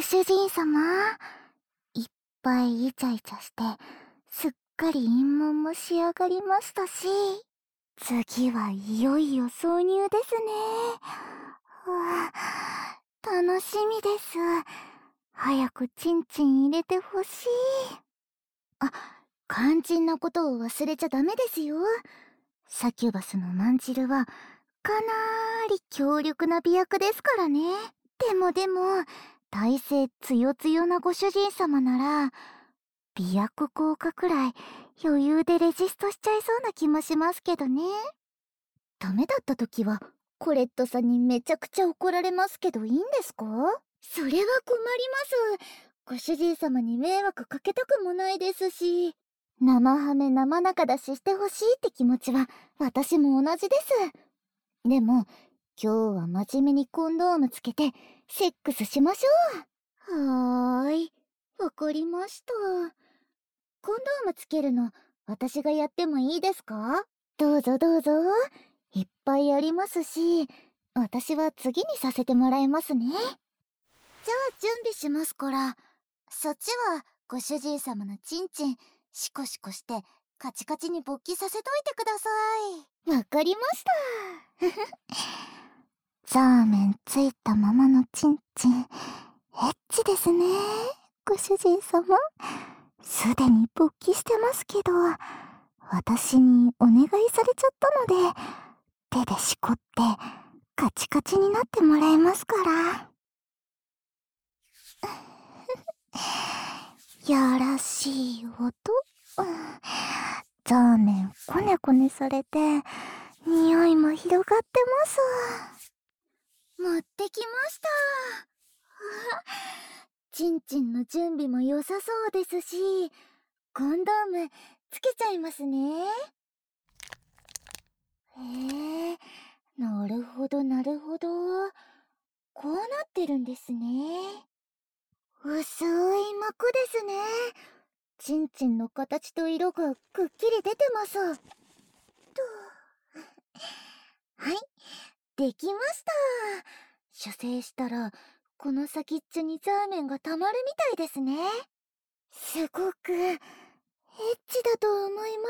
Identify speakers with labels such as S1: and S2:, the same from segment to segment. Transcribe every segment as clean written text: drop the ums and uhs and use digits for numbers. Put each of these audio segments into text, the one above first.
S1: ご主人様、いっぱいイチャイチャして、すっかり陰門も仕上がりましたし、次はいよいよ挿入ですね。楽しみです。早くチンチン入れてほしい。あ、肝心なことを忘れちゃダメですよ。サキュバスのマンジルは、かなーり強力な媚薬ですからね。でも、耐性つよつよなご主人様なら、媚薬効果くらい余裕でレジストしちゃいそうな気もしますけどね。ダメだった時は、コレットさんにめちゃくちゃ怒られますけどいいんですか？それは困ります。ご主人様に迷惑かけたくもないですし。生ハメ生中出ししてほしいって気持ちは私も同じです。でも、今日は真面目にコンドームつけてセックスしましょう。はーい。わかりました。コンドームつけるの私がやってもいいですか？どうぞどうぞ。いっぱいありますし、私は次にさせてもらいますね。じゃあ準備しますから、そっちはご主人様のチンチンシコシコしてカチカチに勃起させといてください。わかりました。ザーメンついたままのチンチン、エッチですね。ご主人様、すでに勃起してますけど、私にお願いされちゃったので、手でしこってカチカチになってもらえますから。やらしい音。ザーメンコネコネされて匂いも広がってます。持ってきました。チンチンの準備も良さそうですし、コンドームつけちゃいますね。へえ、なるほどなるほど。こうなってるんですね。薄い膜ですね。チンチンの形と色がくっきり出てます。はい、できました。射精したら、この先っちょにザーメンがたまるみたいですね。すごく、エッチだと思います。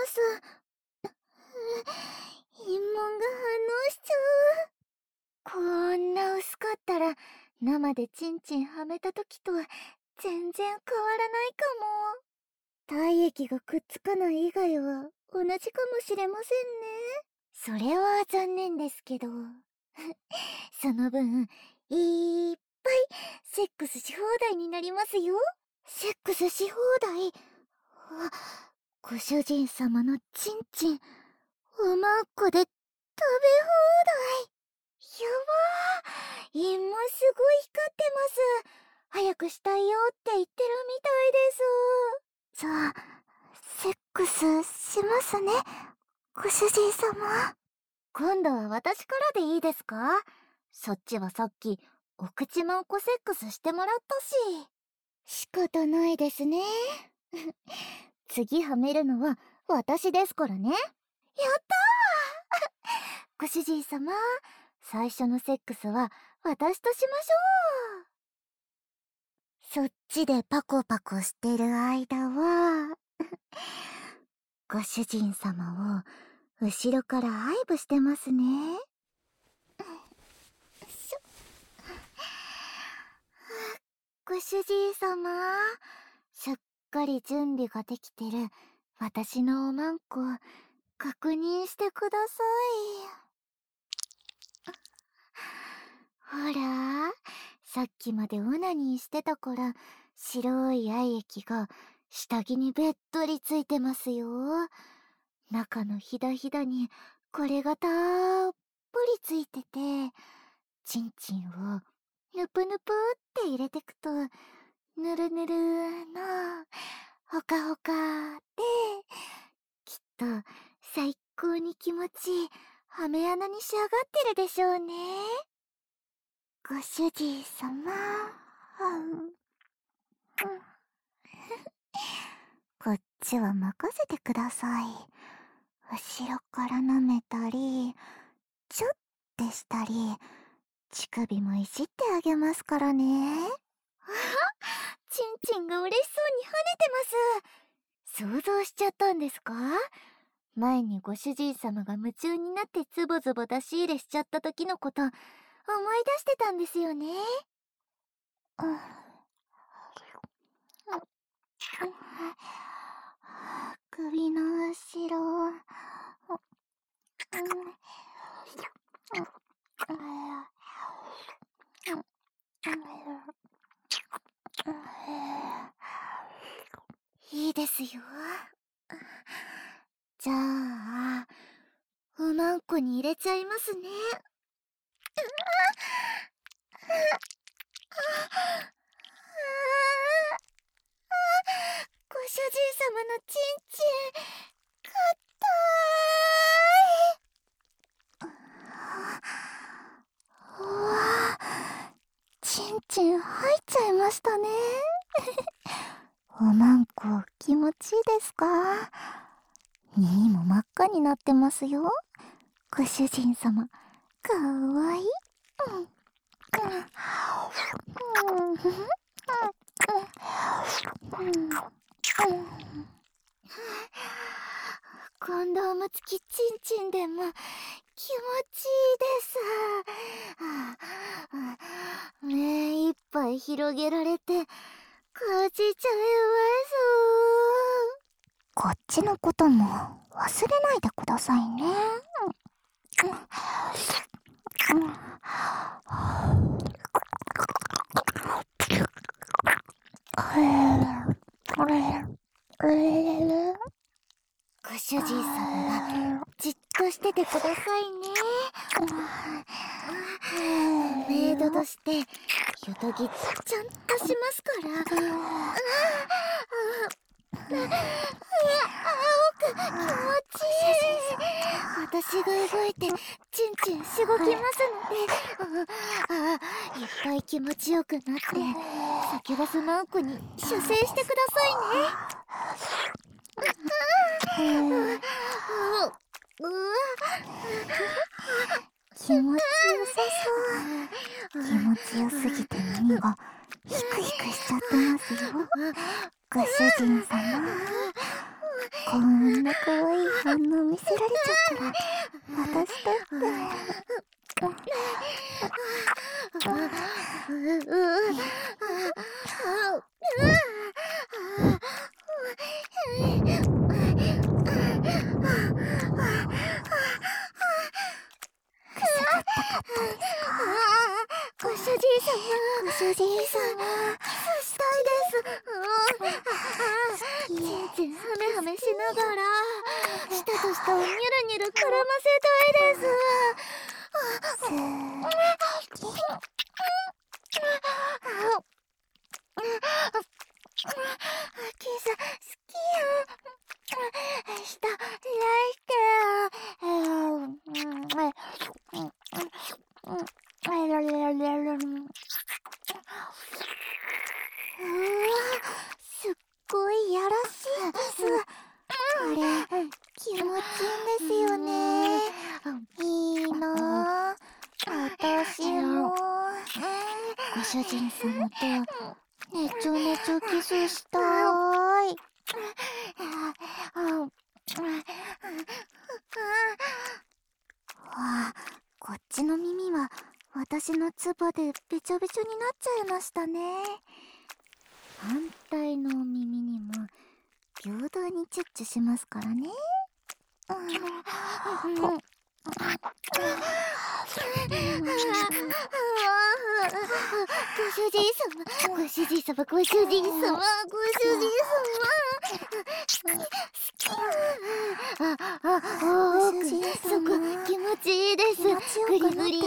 S1: 陰門が反応しちゃう。こんな薄かったら、生でチンチンはめた時と全然変わらないかも。体液がくっつかない以外は同じかもしれませんね。それは残念ですけど。その分、いっぱいセックスし放題になりますよ。セックスし放題。ご主人様のチンチン、おまんこで食べ放題。やばー。陰もすごい光ってます。早くしたいよって言ってるみたいです。じゃあ、セックスしますね、ご主人様。今度は私からでいいですか？そっちはさっき、お口まんこセックスしてもらったし。仕方ないですね。次はめるのは私ですからね。やったー。ご主人様、最初のセックスは私としましょう。そっちでパコパコしてる間は、ご主人様を後ろから愛撫してますね。しょご主人様、すっかり準備ができてる私のおまんこ、確認してください。ほら、さっきまでオナニーしてたから白い愛液が下着にべっとりついてますよ。中のひだひだにこれがたっぷりついてて、チンチンをぬぷぬぷって入れてくと、ぬるぬるのほかほかで、きっと最高に気持ちいいハメ穴に仕上がってるでしょうね。ご主人様、こっちは任せてください。後ろから舐めたり、ちょってしたり、乳首もいじってあげますからね。 ちんちんが嬉しそうに跳ねてます。想像しちゃったんですか？前にご主人様が夢中になってズボズボ出し入れしちゃった時のこと思い出してたんですよね。首の後ろ、いいですよ。じゃあ、おまんこに入れちゃいますね。ご主人様のちんちん、かったーい。うわ、ちんちん入っちゃいましたね。おまんこ気持ちいいですか？耳も真っ赤になってますよ。ご主人様、かわいい。コンドーム付きちんちんでも気持ちいいです。目いっぱい広げられて感じちゃいます。こっちのことも忘れないでくださいね。ご主人様はじっとしててくださいね。メイドとしてゆとぎちゃんとしますから。気持ちいい。私が動いてちんちんしごきますので、いっぱい気持ちよくなってサキュバスマンコに射精してくださいね。気持ちよさそう。気持ちよすぎて耳がヒクヒクしちゃってますよ。ご主人様、こんな可愛い反応見せられちゃったら私だってご主人様、ご主人様、キスしたいです。ちんちんハメハメしながら舌と舌をニュルニュル絡ませたいです。キス好きよ。舌ライしてすっごいやらしいです。これ気持ちいいんですよね。いいなぁ。私もご主人様とねちょねちょキスしたーい。こっちの耳は私のツボでべちょべちょになっちゃいましたね。反対の耳にも平等にチュッチュしますからね。ご主人様、ご主人様、ご主人様、ご主人様。そこ気持ちいいです。グリグリーって。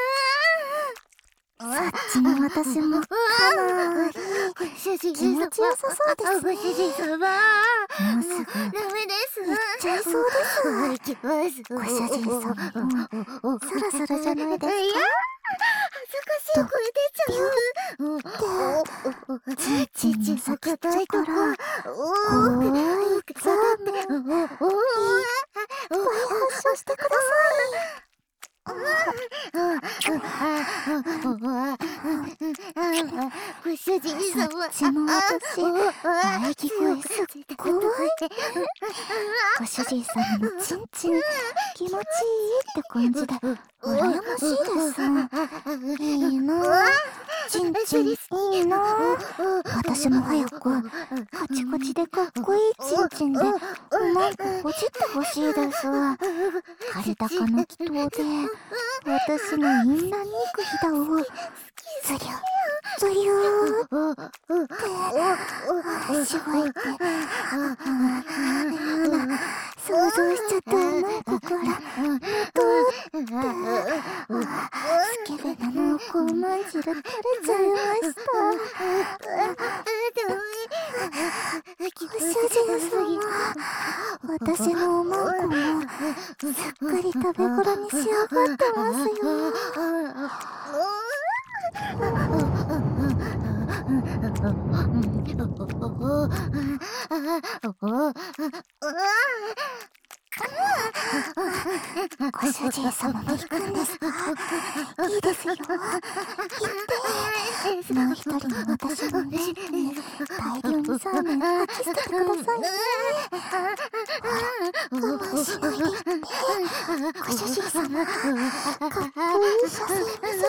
S1: そっちの私もかなり気持ちよさそうですね。ご主人様、もうすぐダメです。行っちゃいそうです。行きます。ご主人様もそろそろじゃないですか？いや、恥ずかしい声出ちゃう。ちんちんの先っちょから怖いザーメンいっぱい発射してください。 ご主人様、そっちも私、喘ぎ声すっごい。ご主人様のチンチン、気持ちいいって感じで、羨ましいです。いいなぁ。チンチンいいなぁ。私も早く、カチカチでかっこいいチンチンで、うまくほじってほしいです。カルタカの祈祷で、私のインナー肉ひだを、ズリュ、ズリューって、しごいて、やだ、想像しちゃった甘い子から、むとーって、スケベな濃厚まんじゅう垂れちゃいました。ご主人様、私のおまんこも、すっかり食べ頃に仕上がってますよ。ご主人様も行くんですか？いいですよ。行って。もう一人の私のチンポに大量にサーメン吐き捨ててくださいね。ほら、我慢しないで行って。ご主人様、かっこいい写真見せてくだ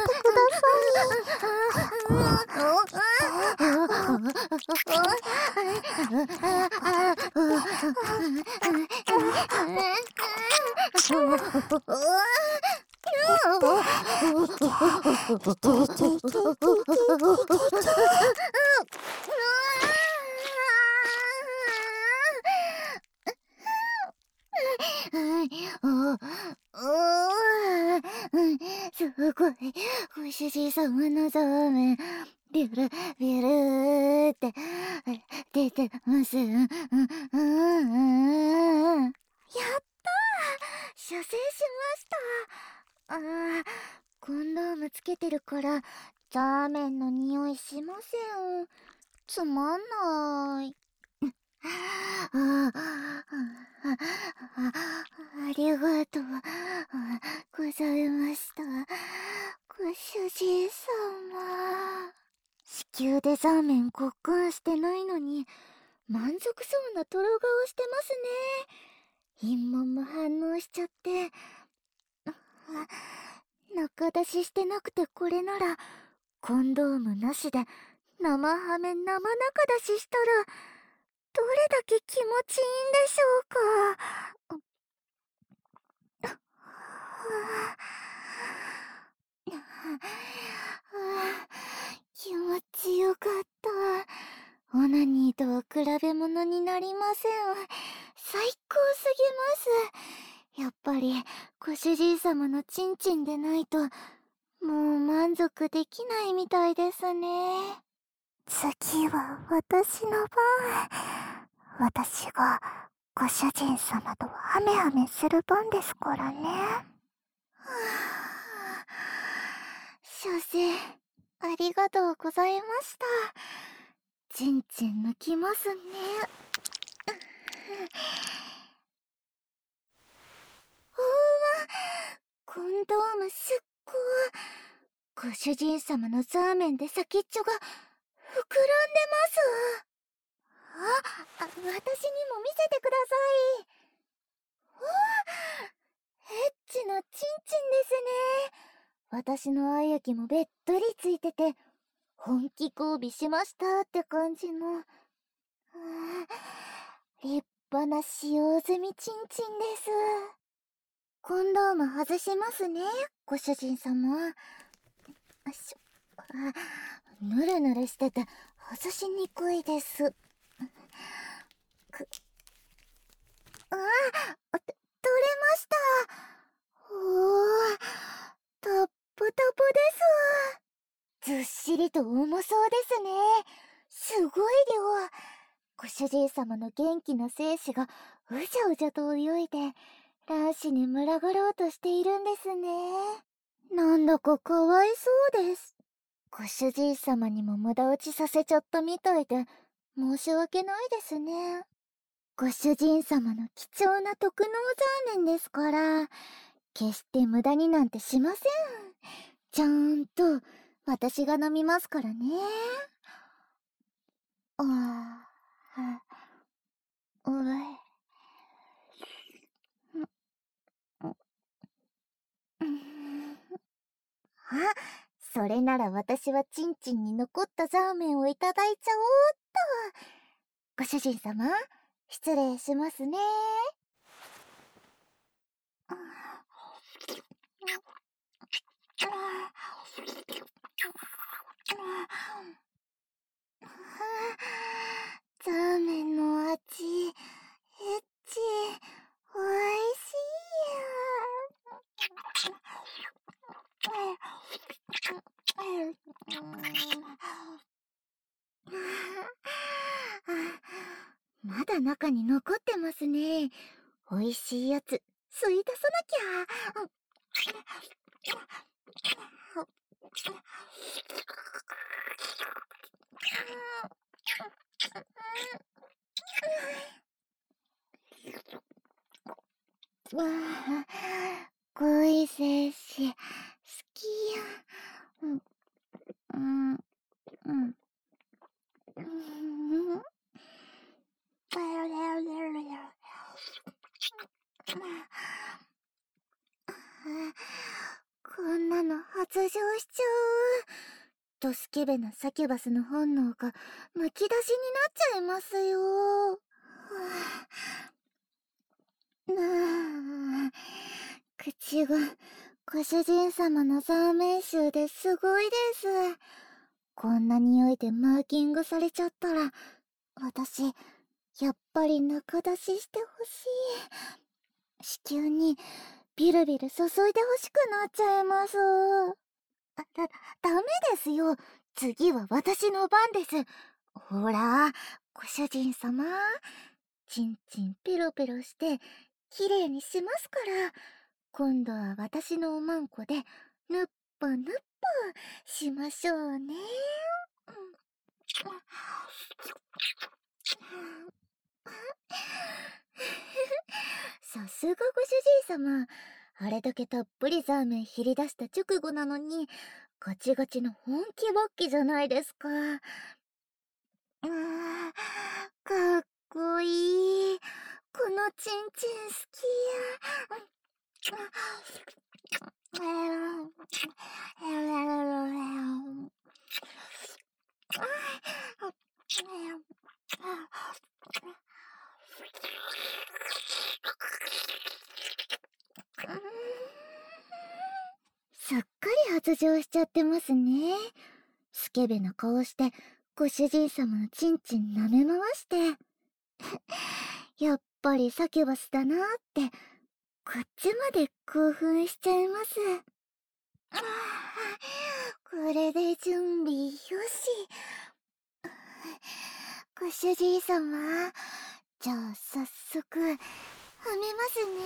S1: すごい、ご主人様のザーメン、ビュル、ビュルーって出てます。やったー、射精しました。コンドームつけてるから、ザーメンの匂いしません。つまんない。ありがとうございました。ご主人様。子宮でザーメン交換してないのに、満足そうなトロ顔してますね。陰謀も反応しちゃって。中出ししてなくてこれなら、コンドームなしで生ハメ生中出ししたら、どれだけ気持ちいいんでしょうか。気持ちよかった。オナニーとは比べ物になりません。最高すぎます。やっぱりご主人様のチンチンでないともう満足できないみたいですね。次は私の番。私がご主人様とハメハメする番ですからね。射精ありがとうございました。チンチン抜きますね。うわ、コンドームすっごい。ご主人様のザーメンで先っちょが膨らんでます。私にも見せてください。うわ、エッチなチンチンですね。私の愛液もべっとりついてて、本気交尾しましたって感じの。立派な使用済みチンチンです。コンドーム外しますね、ご主人様。ぬるぬるしてて外しにくいです。取れました。おー、タップタプです。ずっしりと重そうですね。すごい量。ご主人様の元気な精子がうじゃうじゃと泳いで卵子に群がろうとしているんですね。なんだかかわいそうです。ご主人様にも無駄打ちさせちゃったみたいで申し訳ないですね。ご主人様の貴重な特納ザーメンですから、決して無駄になんてしません。 ちゃんと私が飲みますからね。ああ、うえ、あ、それなら私はチンチンに残ったザーメンをいただいちゃおうっと。ご主人様、失礼しますね。ザーメンの味、エッチ、おいしいや。まだ中に残ってますね。おいしいやつ、吸い出さなきゃ。わあ、恋せし、好きや。うん、うん、うん。こんなの発情しちゃう。ドスケベなサキュバスの本能がむき出しになっちゃいますよ。なあ、口がご主人様のザーメン臭ですごいです。こんな匂いでマーキングされちゃったら、私、やっぱり中出ししてほしい。子宮にビルビル注いでほしくなっちゃいます。ダメですよ。次は私の番です。ほら、ご主人様。チンチンペロペロして、きれいにしますから。今度は私のおまんこで、ぬっぽぬっぽしましょうね。さすがご主人様。あれだけたっぷりザーメン切り出した直後なのに、ガチガチの本気ばっきじゃないですか。かっこいい。このチンチン好きや。すっかり発情しちゃってますね。スケベな顔して、ご主人様のチンチン舐め回して。やっぱりサキュバスだなーって、こっちまで興奮しちゃいます。これで準備よし。ご主人様、じゃあ早速、はめますね。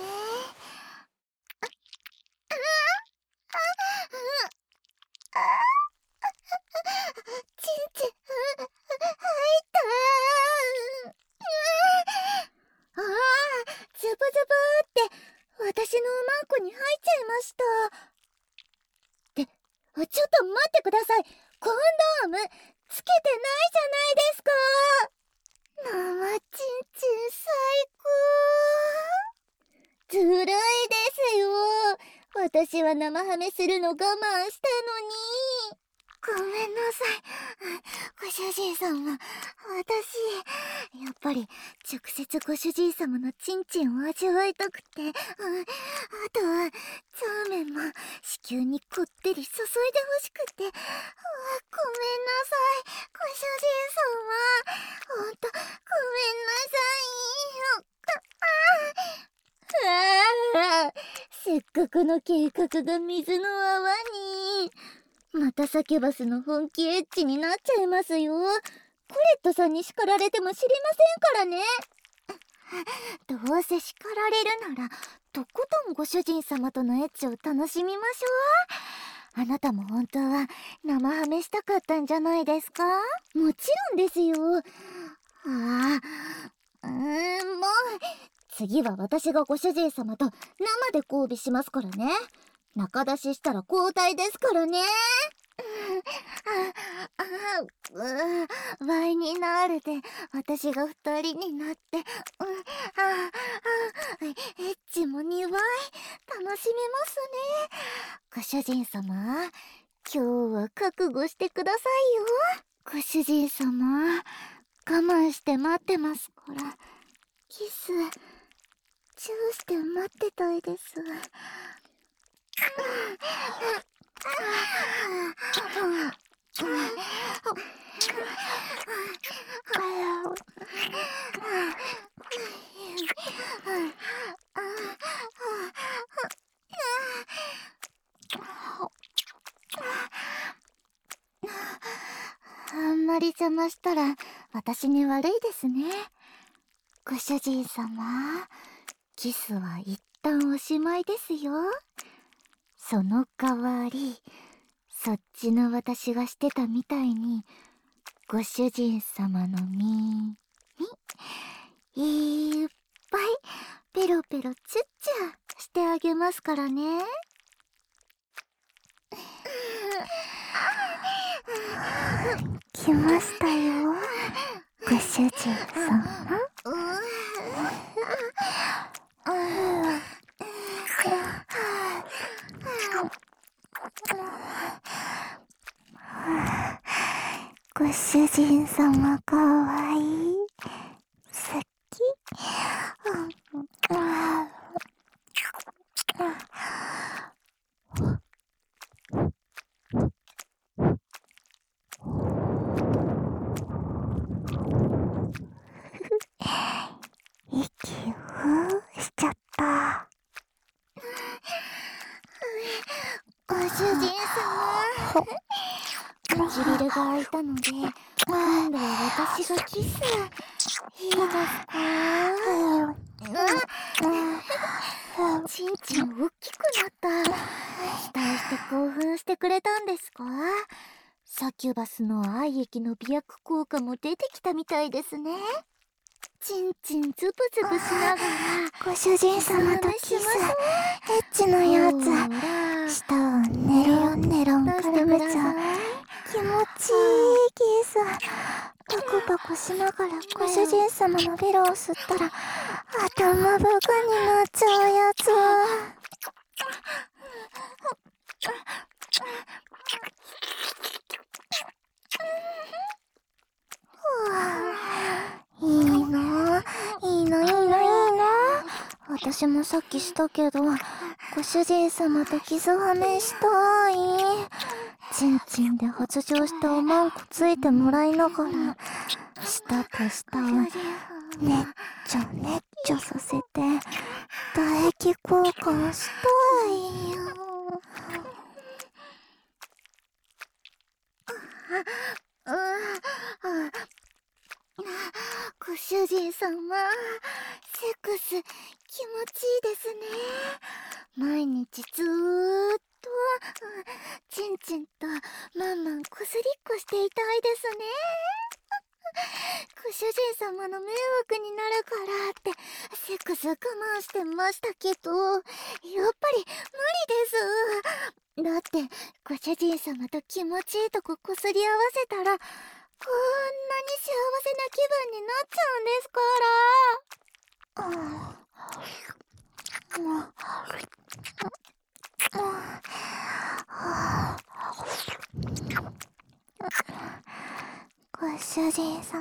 S1: チンチン、入ったー。ああ、ズブズブーって、私のおまんこに入っちゃいました。ちょっと待ってください。コンドーム、つけてないじゃないですか。生チンチン最高。ずるいですよ。私は生ハメするの我慢したのに。ごめんなさい。ご主人様、私、やっぱり直接ご主人様のチンチンを味わいたくて、あとは、ザーメンも子宮にこってり注いでほしくて、ごめんなさい。ご主人様、ほんと、ごめんなさい。せっかくの計画が水の泡に。またサキュバスの本気エッチになっちゃいますよ。コレットさんに叱られても知りませんからね。どうせ叱られるなら、とことんご主人様とのエッチを楽しみましょう。あなたも本当は生ハメしたかったんじゃないですか？もちろんですよ。もう、次は私がご主人様と生で交尾しますからね。 仲出ししたら交代ですからね。倍になるで私が二人になって、エッチも2倍楽しめますね。ご主人様、今日は覚悟してくださいよ。ご主人様、我慢して待ってますから。キスチューして待ってたいです。あんまり邪魔したら私に悪いですね。ご主人様、キスは一旦おしまいですよ。その代わり、そっちの私がしてたみたいに、ご主人様の身にいっぱいペロペロチュッチュしてあげますからね。来ましたよ、ご主人様。ご主人様かわいい。好き。息ふーしちゃった。ご主人様、唇が開いたので今度は私がキスいいですか？ちんちん大きくなった。期待して興奮してくれたんですか？サキュバスの愛液の美薬効果も出てきたみたいですね。ちんちんズブズブしながらご主人様とキス、エッチなやつ、舌をネロンネロン絡めちゃう気持ちいいキス。パクパクしながらご主人様のベロを吸ったら頭バカになっちゃうやつ。いいな、いいな、いいな、いいな。私もさっきしたけど、ご主人様とキスはめしたい。ちんちんで発情したおまんこついてもらいながら、舌と舌をねっちょねっちょさせて、唾液交換したいよ。ご主人様、セックス気持ちいいですね。毎日ずーっとちんちんとまんまんこすりっこしていたいですね。ご主人様の迷惑になるからってセックス我慢してましたけど、やっぱり無理です。だってご主人様と気持ちいいとここすり合わせたらこんなに幸せな気分になっちゃうんですから。ご主人様、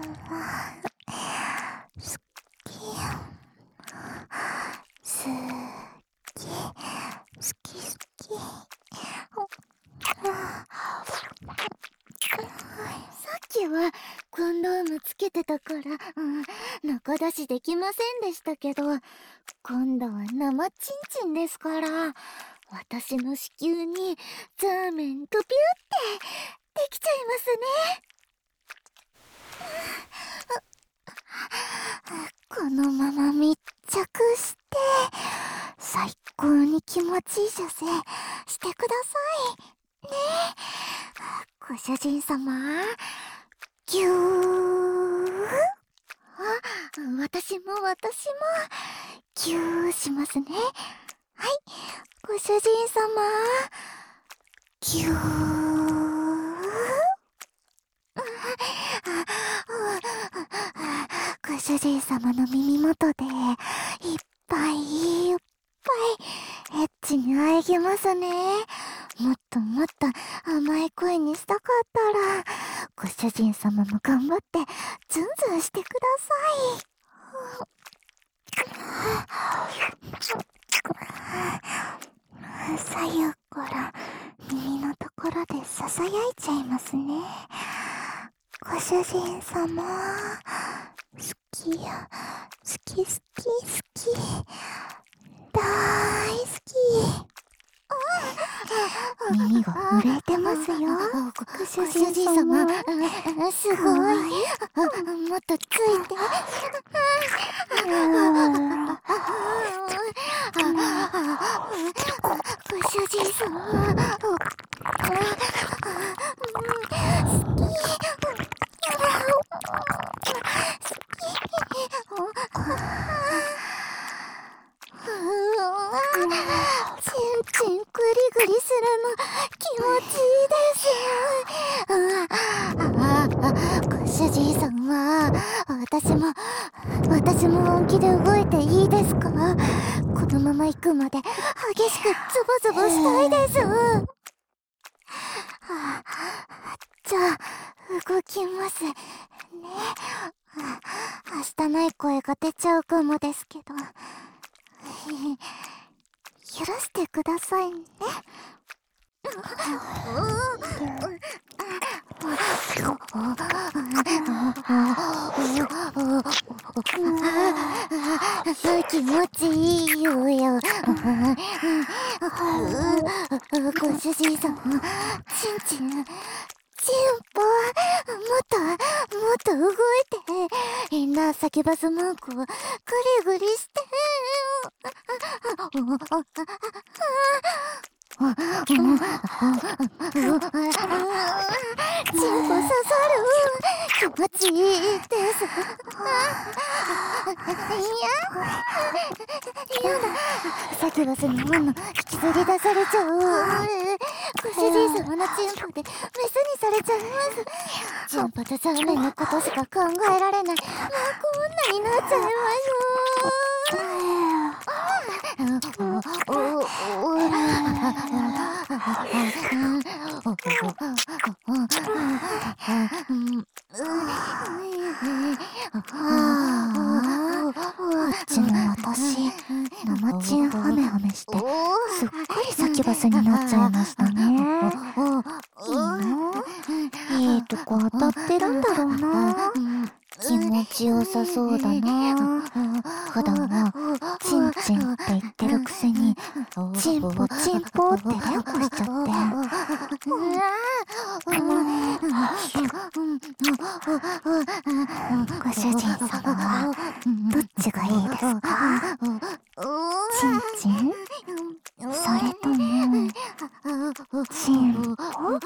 S1: 好き、好き、好き。さっきはコンドームつけてたから、仲出しできませんでしたけど、今度は生チンチンですから、私の子宮にザーメンドピュってできちゃいますね。このまま密着して最高に気持ちいい射精してくださいね。ご主人様、ぎゅー。私もぎゅーしますね。はい、 ご主人様。ぎゅー。ご主人様の耳元でいっぱいいっぱいエッチにあえぎますね。もっともっと甘い声にしたかったら、ご主人様も頑張ってズンズンしてください。左右から耳のところでささやいちゃいますね。ご主人様、好きや、好き好き好き、大好き。耳が震えてますよ。ご主人様、すごい。もっとついて。ご主人様、チンチングリグリするの気持ちいいです。ご主人様、私も本気で動いていいですか？このまま行くまで激しくズボズボしたいです。じゃあ動きますね。明日ない声が出ちゃうかもですけど、許してくださいね。気持ちいいよよ。ご主人様、チンチンポ、もっと動いて、変な叫ばすマークをグリグリして。チンポ刺さる。気持ちいいです。やだ。叫ばすにもの引きずり出されちゃう。ご主人様のチンポでメスにされちゃいます。チンポとザーメンのことしか考えられない。もうこんなになっちゃいますあっちの私、生チンハメハメしてすっかりサキバスになっちゃいましたね。いいとこ当たってるんだろうな。気持ちよさそうだな。普段はチンチンって言ってるくせにチンポチンポって連呼しちゃって。ご主人様はどっちがいいですか？チンチン？それともチンポ？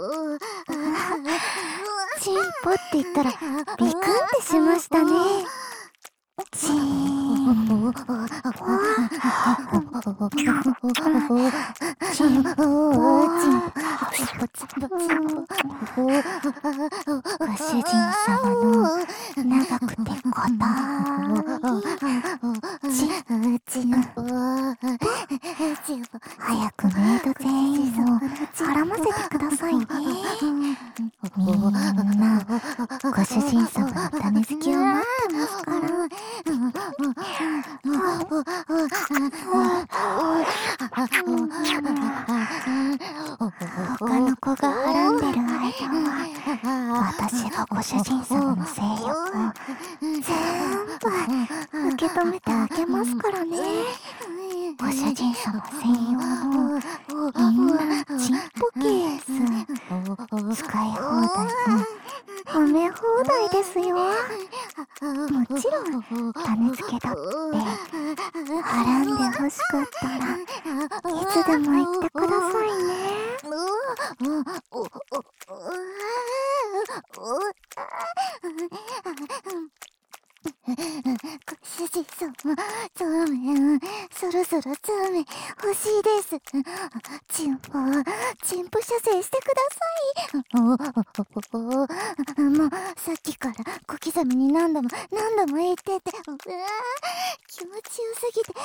S1: チンポって言ったらビクンってしましたね。チンポ、チンポ、ご主人様の長くて硬いチンポ、早くメイド全員を絡ませてくださいね。みんなご主人様の種付きを待ってますから。他の子がはらんでる間は私がご主人様の性欲を全部受け止めてあげますからね。ご主人様専用のインナーチンポケース使い放題のはめ放題ですよ。もちろん種付けだってはらんで欲しかったらいつでも言ってくださいね。ご主人様、ザーメン、そろそろザーメン欲しいです。 チンポ射精してください。もうさっきから小刻みに何度も言ってて、うわー、気持ちよすぎて気が狂い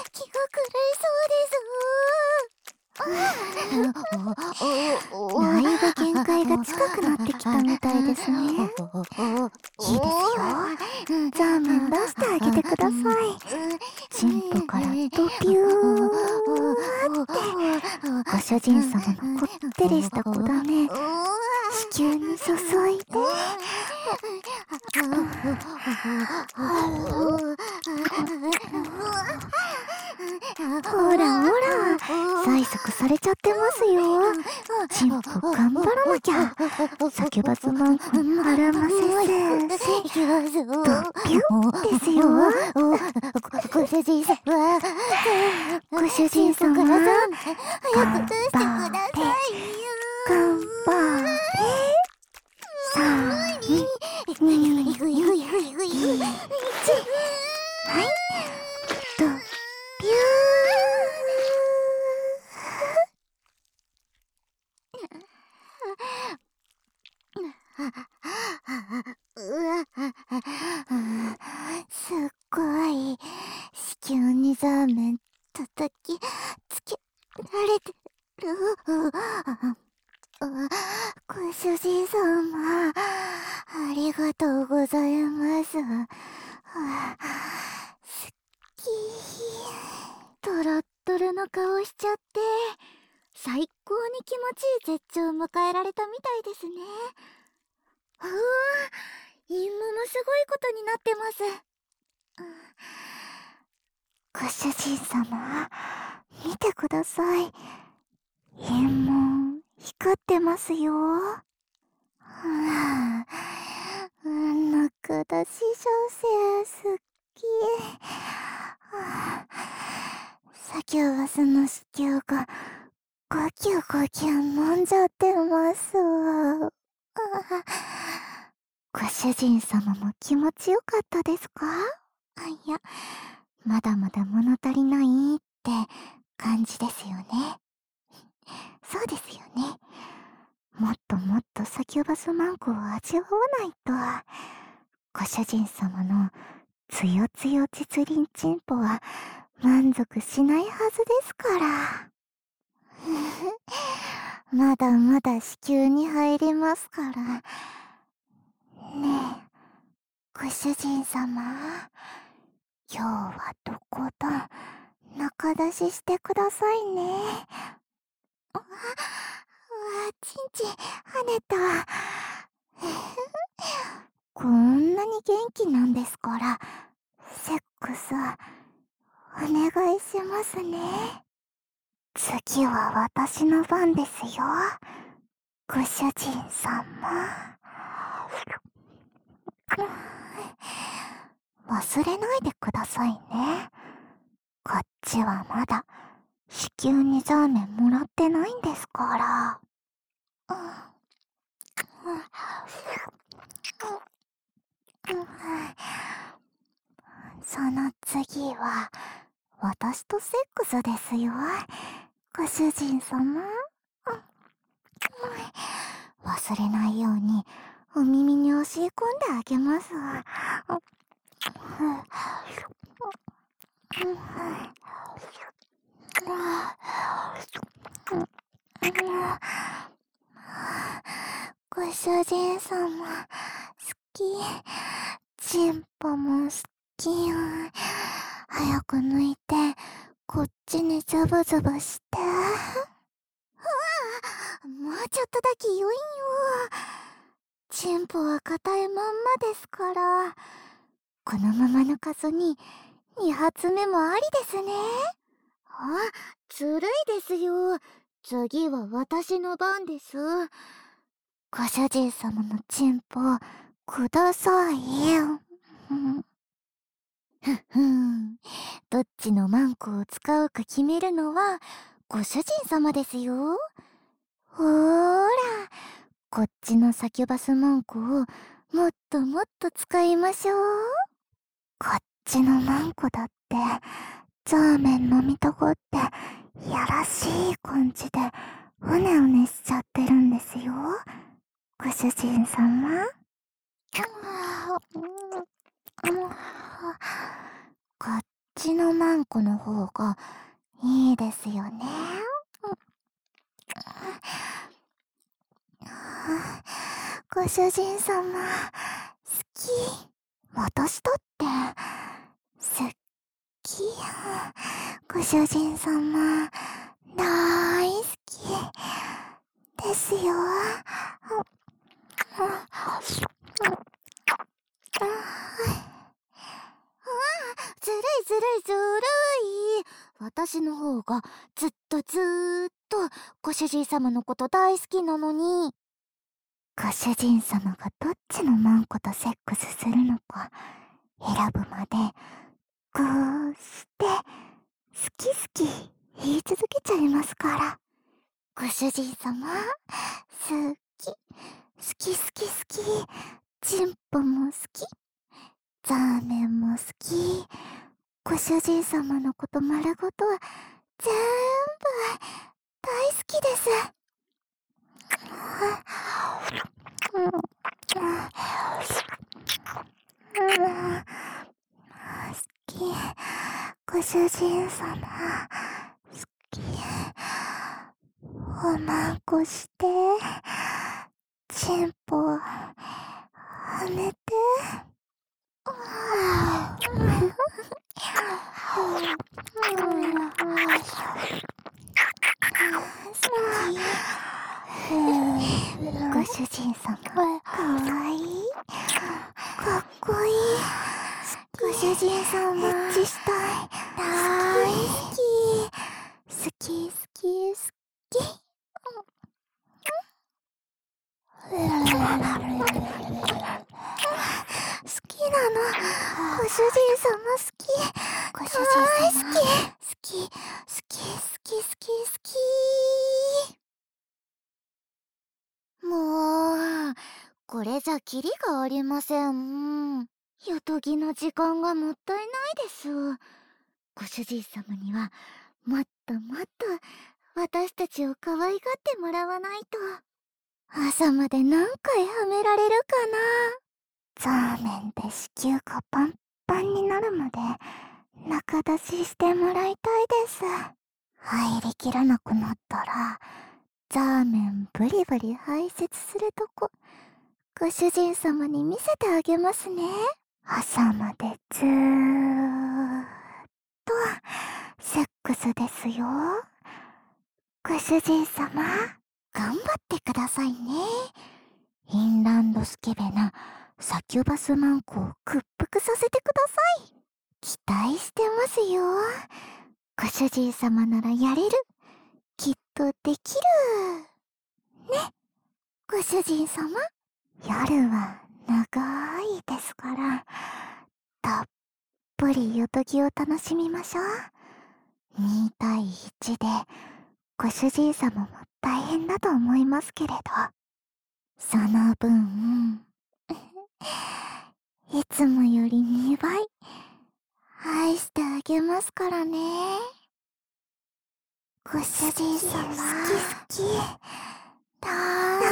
S1: そうです。だいぶ限界が近くなってきたみたいですね。いいですよ。ザーメン出してあげてください。チンポからドピューってご主人様のこってりした子だね、子宮に注いで。ほらほら、催促されちゃってますよ。チンポ頑張らなきゃ。サキュバスマンコアラマ先生、ドピューですよ。ご主人様、ご主人様、頑張って頑張って。3、2、1、はい、ドピュすっごい子宮にザーメン叩きつけられてる。ご主人様、ありがとうございます。すっきー、トロットロの顔しちゃって最高に気持ちいい絶頂を迎えられたみたいですね。うわー、陰謀もすごいことになってます。ご主人様、見てください。陰謀光ってますよ。中出し小生すっきり。サキュバスの子宮がゴキュゴキュ飲んじゃってますわ。ご主人様も気持ちよかったですか？いや、まだまだ物足りないって感じですよね。そうですよね。もっともっとサキュバスマンコを味わわないと、ご主人様のつよつよ実輪チンポは満足しないはずですから。まだまだ子宮に入りますから。ねえ、ご主人様、今日はとことん中出ししてくださいね。ちんちん跳ねた。こんなに元気なんですから、セックスお願いしますね。次は私の番ですよ、ご主人様。忘れないでくださいね。こっちはまだ子宮にザーメンもらってないんですから。その次は私とセックスですよ、ご主人様。忘れないようにお耳に押し込んであげます。ご主人様、好き。チンポも好きよ。早く抜いて、こっちにズブズブして。もうちょっとだけ余韻を。チンポは硬いまんまですから。このまま抜かずに、2発目もありですね。ずるいですよ。次は私の番です。ご主人様のチンポ、ください。どっちのマンコを使うか決めるのは、ご主人様ですよ。ほーら、こっちのサキュバスマンコをもっともっと使いましょう。こっちのマンコだって、ザーメン飲みたがってやらしい感じでうねうねしちゃってるんですよ、ご主人様。こっちのマンコの方がいいですよね。ご主人様、好き。私だって、好き。ご主人様、大好き。ですよ。ずるいずるいずるい。私の方がずっとご主人様のこと大好きなのに。ご主人様がどっちのマンコとセックスするのか選ぶまで、こうして好き好き言い続けちゃいますから。ご主人様、好き好き好き好き、チンポも好き、ザーメンも好き。ご主人様のこと丸ごと全部大好きです。好き。ご主人様、好き。おまんこして、チンポ、はめて。ご主人様、かわいい。かっこいい。ご主人様、エッチしたい。大好き。好き好き好き。好きなの。ご主人様好き。ご主人様好き。好き好き好き好き好き。もうこれじゃキリがありません。よとぎの時間がもったいないです。ご主人様にはもっともっと私たちを可愛がってもらわないと。朝まで何回はめられるかな。ザーメンで子宮がパンパンになるまで中出ししてもらいたいです。入りきらなくなったらザーメンブリブリ排泄するとこご主人様に見せてあげますね。朝までずーっとセックスですよ。ご主人様、頑張ってくださいね。フィンランドスケベなサキュバスマンコを屈服させてください。期待してますよ。ご主人様ならやれる。きっとできる。ね、ご主人様。夜は長いですから、たっぷりよとぎを楽しみましょう。2対1で、ご主人様も大変だと思いますけれど、その分、いつもより2倍、愛してあげますからね。ご主人様、好き好き、大